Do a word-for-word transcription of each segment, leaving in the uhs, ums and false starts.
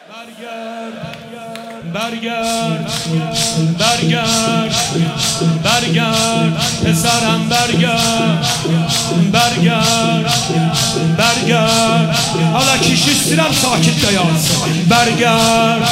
برگرد برگرد برگرد پسرم برگرد برگرد برگرد حالا kişi istedim sakit yaz برگرد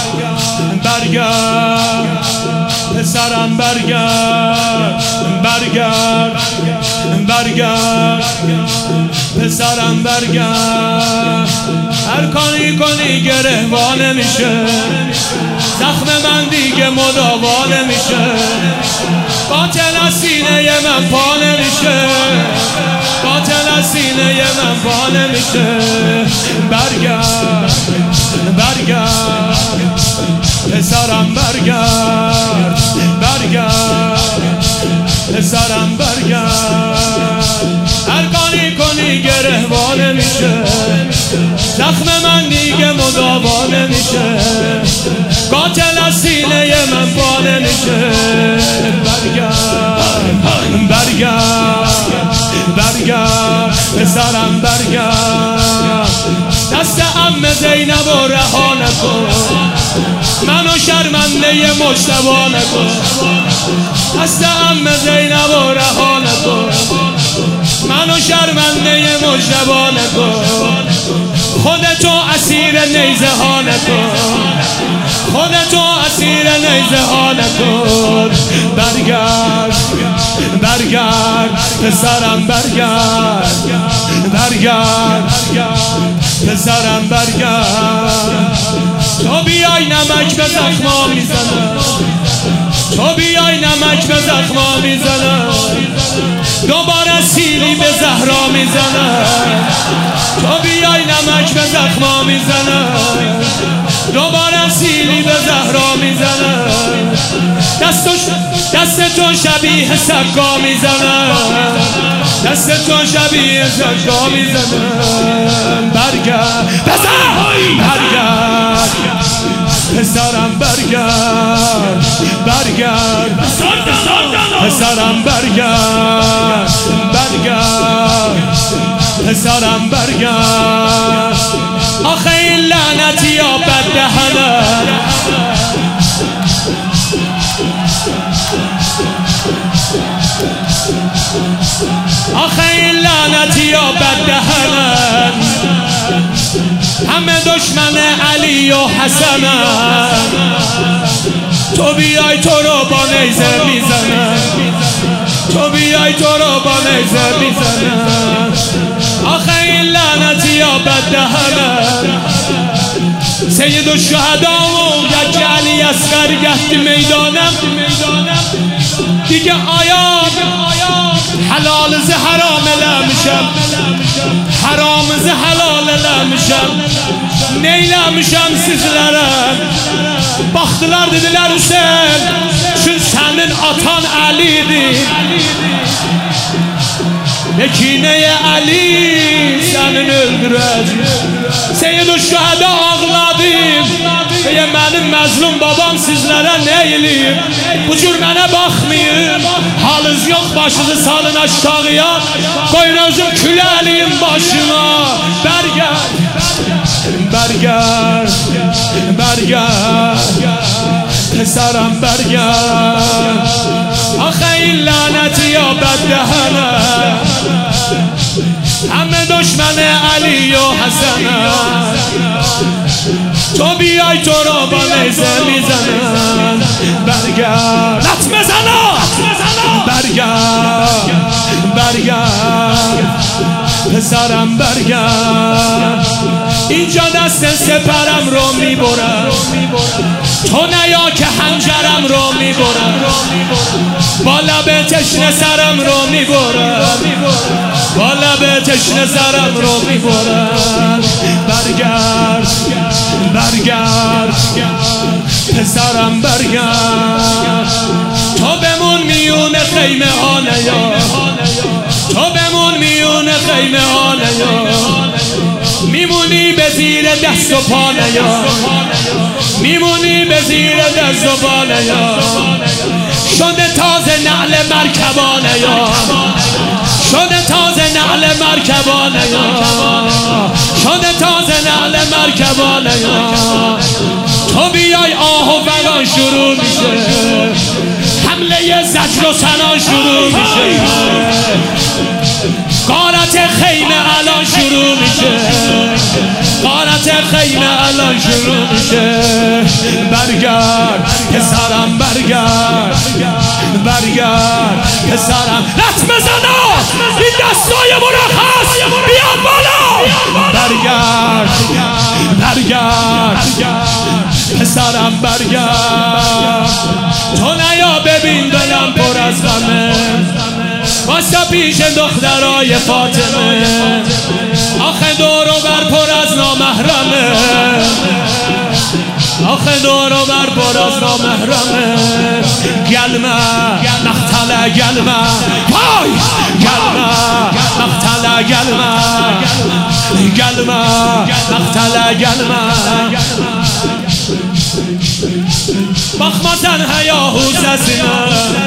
برگرد پسرم برگرد برگرد برگرد پسرم برگرد هر کاری کنی گرهوان نمیشه زخم من دیگه مداوا نمیشه قاتل از سینه من پا نمیشه قاتل از سینه من پا نمیشه برگرد برگرد پسرم برگرد برگرد پسرم برگرد هر کاری کنی گرهوان نمیشه زخم من دیگه مداوا نمیشه قاتل از سینه من پا نمیشه برگرد برگرد برگرد پسرم برگرد دست عمه زینب و رها نکن منو شرمنده مجتبی نکن دست عمه زینب و رها نکن منو شرمنده مجتبی نکن خودتو اسیر نیزه ها نکن خودتو اسیر نیزه ها نکن برگرد برگرد پسرم برگرد برگرد پسرم برگرد تو بیای نمک به زخما میزنم تو بیای نمک به زخما میزنم دوباره سیلی به زهرا میزنم تو بیای نمک به زخما میزنم دوباره سیلی به زهرا میزنم دست دست تو شبیه سکا میزنم دست تو شبیه سکا میزنم برگرد برگرد پسرم برگرد برگرد پسرم برگرد برگرد پسرم برگرد آخه این لعنتی یا بددهنه آخه این لعنتی یا بددهنه همه دشمن علی و حسن تو بیای تو رو با نیزه میزنن تو بیای تو رو با نیزه میزنن آخه این لعنتی یا بددهنه سید الشهدا و یک علی اصغر گهد میدانم دیگه آیا حلال ز حرام لمشم حرام ز حلال لمشم neylemişem sizlere baktılar dediler Hüseyin şu senin atan Ali'dir Mekineye Ali senin öldürəcək Seyyid-ü Şühədə ağladım Deyə mənim məzlum babam sizlərə nə eləyib Bu cür mənə baxmayın Halınız yox başınızı salın aşağıya Qoyun özüm küləliyim başıma Bərgər Bərgər Bərgər Pəsərəm bərgər Axı illənəti ya bəddəhənə همه دشمن علی و حسن تو بیای تو رو با نیزه میزنن برگرد لط بزنم برگرد برگرد پسرم برگرد اینجا دست سپرم رو میبرم تو نیا که حنجرم رو میبرم با لب تشنه سرم رو میبرم با لب تشنه سرم رو میبرم برگرد برگرد پسرم برگرد تو بمون میون خیمه ها نیا تو بمون میون خیمه ها نیا میمونی به زیر دست و پا نیا میمونی به زیر دست و پا نیا شده تازه نعل مرکبانه یا شده تازه نعل مرکبانه یا شده تازه نعل مرکبانه یا شکر و ثنا شروع میشه، غارت خیمه الان شروع میشه، غارت خیمه الان شروع میشه. برگرد پسرم برگرد، برگرد پسرم. لط بزنا این دستای مرخص بیاد بالا. برگرد برگرد پسرم برگرد. تو نیا ببین دلم پر از غمه، واسه پیش دخترای فاطمه. آخه دور و بر پر از نامحرمه، آخه دور و بر پر از نامحرمه. گلمه مقتله گلمه، وای گلمه مقتله گلمه، گلمه مقتله گلمه. مخمسن هیاهو سسینه،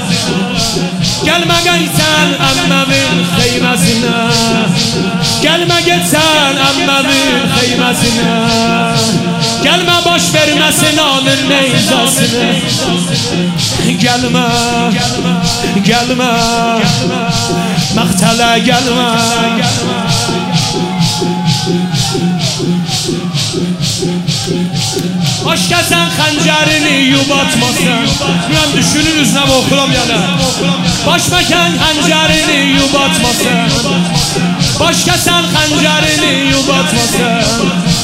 گلمه گیتن اما من خیمه زینه، گلمه گیتن اما من خیمه زینه. گلمه باش برمسین آنın نیزاسینه. گلمه گلمه مقتله گلمه. Başkasan xəncərini yubatmasan. Bilmem düşünürüz nə oxuram yana. Başmakan xəncərini yubatmasan, başkasan xəncərini yubatmasan.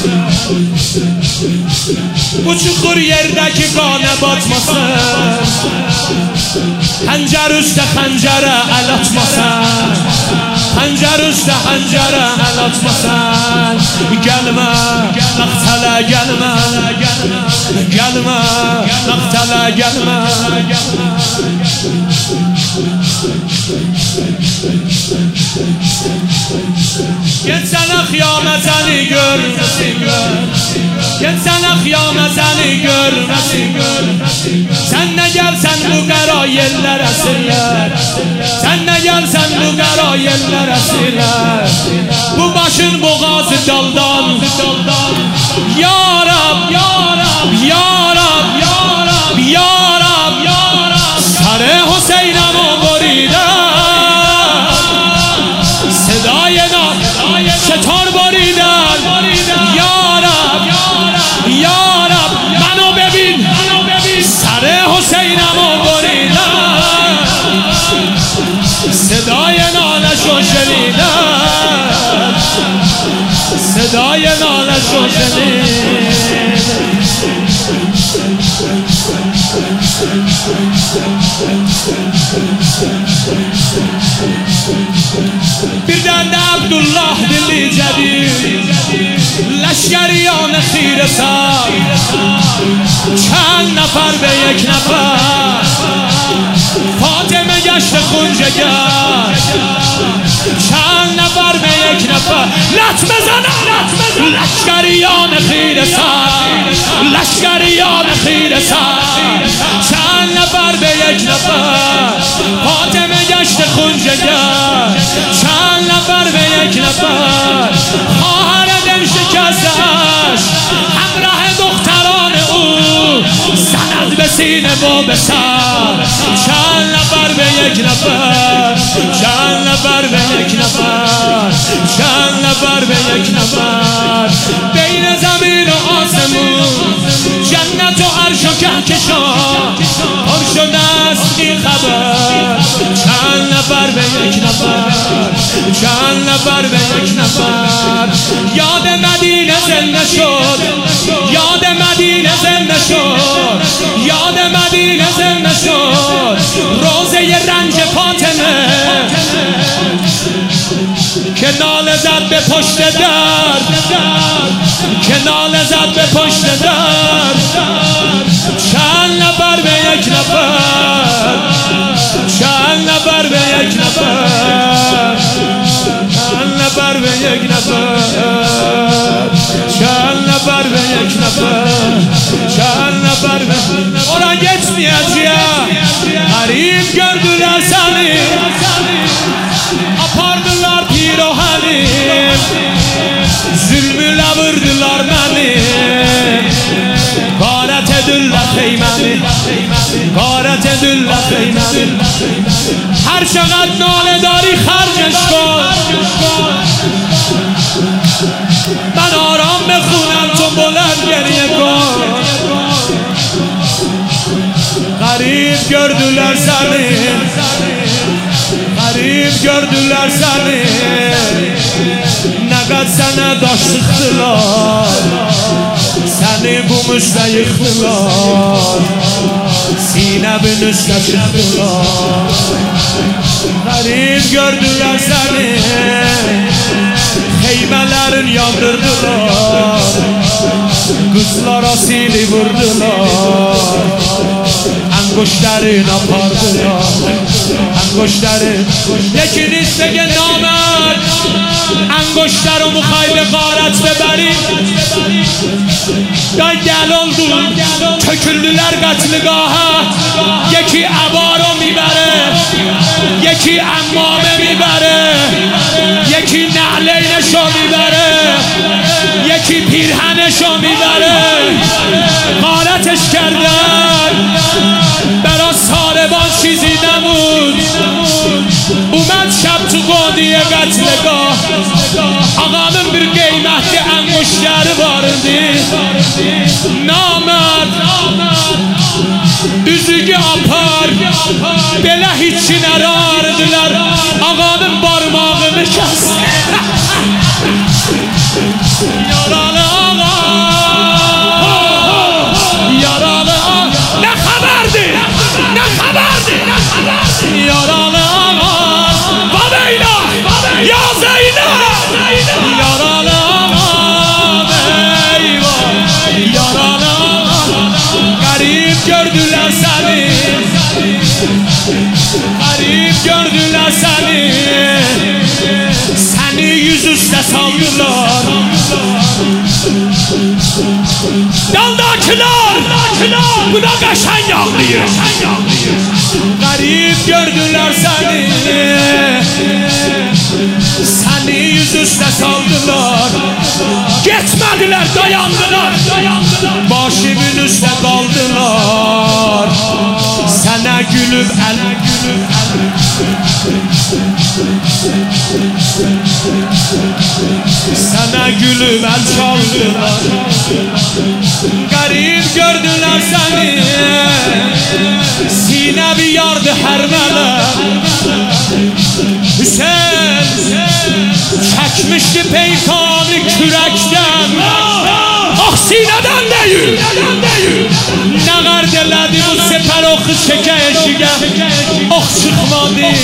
Bu çukur yerdəki qana batmasan, xəncər üstə xəncərə əl atmasan, xəncər üstə xəncərə əl atmasan. Gəlmə məqtələ gəlmə, gəlmə məqtələ gəlmə. Getsene kıyametini görmesin, getsene kıyametini görmesin. Sen ne gelsen bu kara yerler esirler, sen ne gelsen bu kara yerler esirler. Bu başın boğazı daldan, Ya Rab, Ya Rab, Ya Rab, Ya Rab, Ya Rab, Ya Rab. Sare Hüseyin'im o boride, sedayena setar baridan. Ya Rab, Ya Rab, منو ببین سر حسینم و بریدم، صدای نالشو شنیدم، صدای نالشو شنیدم. birden de Abdullah dili cedid, leşkeriyan خیره سر، چند نفر به یک نفر. فاطمه گشت خونجگر، چند نفر به یک نفر. لط بزنم لشکریان خیره سر، لشکریان خیره سر، چند نفر به یک نفر. فاطمه گشت خونجگر، چند نفر به یک نفر. خواهر دل شکستش همراه دختران او، زند به سینه و به سر. چند نفر به یک نفر، چند نفر به یک نفر، چند نفر به یک نفر. بین زمین و آسمون، جنت و عرش و کهکشان، پر شده است این خبر. چند نفر به یک نفر، چند نفر به یک نفر. یاد مدینه زنده شد، یاد مدینه زنده شد، یاد مدینه زنده شد. روزه رنج فاطمه که ناله زد به پشت در، که ناله زد به پشت در. چند نفر به یک نفر، چند نفر به یک نفر، چند نفر به یک نفر، چند نفر به یک نفر، چند نفر به. Ora geçmeyeceğim, garip gördüler seni, apardılar pirohanim, zulmüyle vurdular beni. Garet edirler heymemi, garet دل خیمن هر چقدر ناله داری خرجش کن من آرام بخونم تو بلند گریه کن غریب gördüler seni غریب gördüler seni ne kadar sana daş sıktılar seni bu müjde yıktılar sinemin üstüne çıktılar غریب gördüler seni heymelerin yandırdılar kızlara sili vurdular انگشترین آپاردار انگشترین یکی نیست بگه نامرد انگشتر رو میخوای به غارت ببری دای دلال دون تکللر قتلگاه یکی عبا رو میبره یکی امامه میبره یکی نعلینشو میبره یکی پیرهنشو میبره غارتش کردن برا سالبان چیزی نمود اومد شب تو قادیه قتلگاه آقامın bir qeymətli انگشتری vardı namərd üzüge apar belə hiçin arardılar ağanın parmağını kəsdi yaralı ağa yaralı ağa ne xəbərdi ne xəbərdi yaralı ağa Babeyla ya Zeynep yaralı ağa eyvah yaralı ağa garip gördüler seni garip gördüler seni seni yüzüstə saldılar daldakiler buna qəşəng ağlayır garip gördüler seni seni yüzüstə saldılar geçmediler dayandılar başımın üstə kaldılar sana gülüp el sana gülüp el çaldılar garip gördüler seni sine bir yardı hermeler Hüseyin çekmişti peykanı kürekten ah sineden değil ne gardeledi bu sefer o kız çeke eşige ah çıkmadı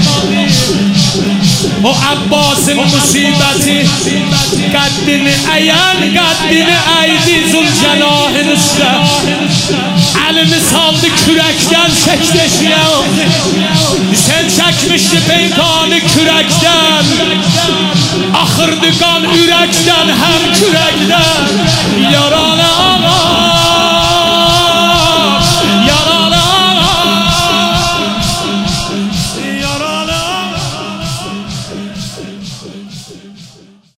o Abbas'ın musibeti kaddini eyen kaddini eydi Zülcelal'in üstüne elini saldı kürekten çekleşiye sen çekmişti peykanı kürekten ahırdı kan ürekten hem kürekten yaralı